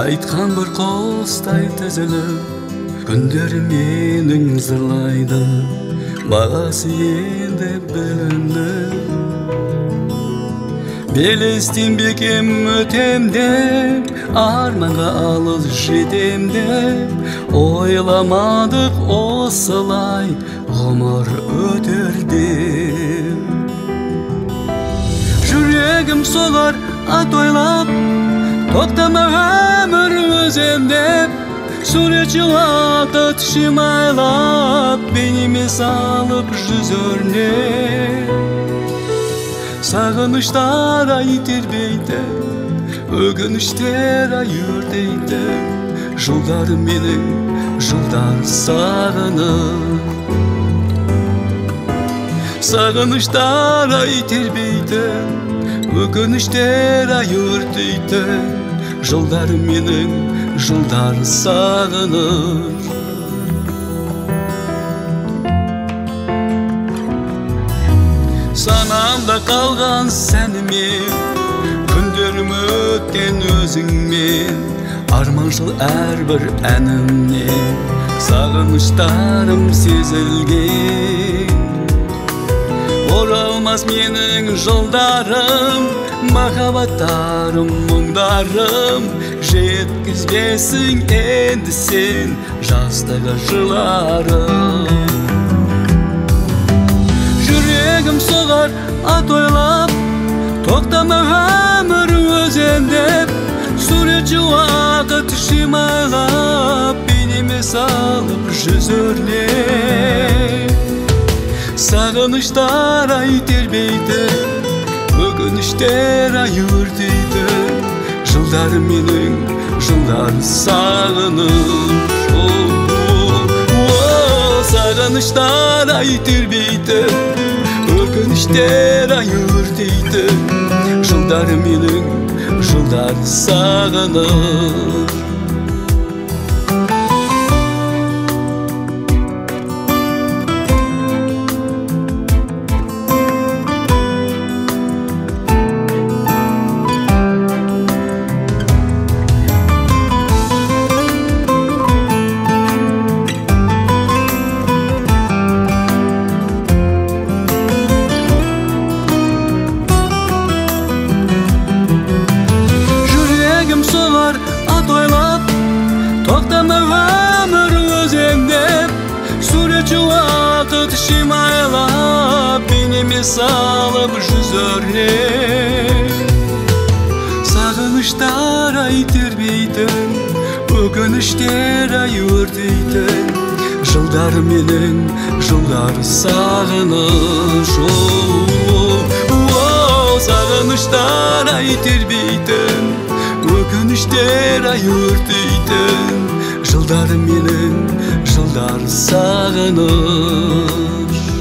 Айтқан бір құстай тізіліп, күндер менің зырлайды, бағасы енді білінді. Белестен бекем өтем деп, арманға алыс жетем деп, ойламадық осылай ғұмыр өтер деп. Жүрегім солар ат ойлап, тоқтама өмір өзен деп, суретші уақыт шимайлап, бейнеме салып жүз өрнек. Сағыныштар ай тербейді, өкініштер ай өртейді, жылдар менің, жылдар сағынып. Сағыныштар ай тербейді, өкініштер ай өртейді, жылдар менің, жылдар сағынып. Санамда қалған сәнімен, күндерім өткен өзіңмен, арманшыл әрбір әнімнен сағыныштарым сезілген. Оралмас менің жылдарым, махаббаттарым, мұңдарым, жеткізбесің енді сен жастығы жыларым. Жүрегім соғар ат ойлап, тоқтама өмір өзен деп, суретші уақыт шимайлап, бейнеме салып жүз өрнек. Сағыныштар ай тербейді, өкініштер ай өртейді, жылдар менің, жылдар сағынып. Сағыныштар ай тербейді, өкініштер ай өртейді, жылдар менің, жылдар сағынып. Ат ойлап, тоқтама өмір өзен деп, суретші уақыт шимайлап, бейнеме салып жүз өрнек. Сағыныштар ай тербейтін, өкініштер ай өртейтін, жылдар менің, жылдар сағыныш. Сағыныштар ай тербейтін, өкініштер ай өртейтін, жылдар менің, жылдар сағыныш.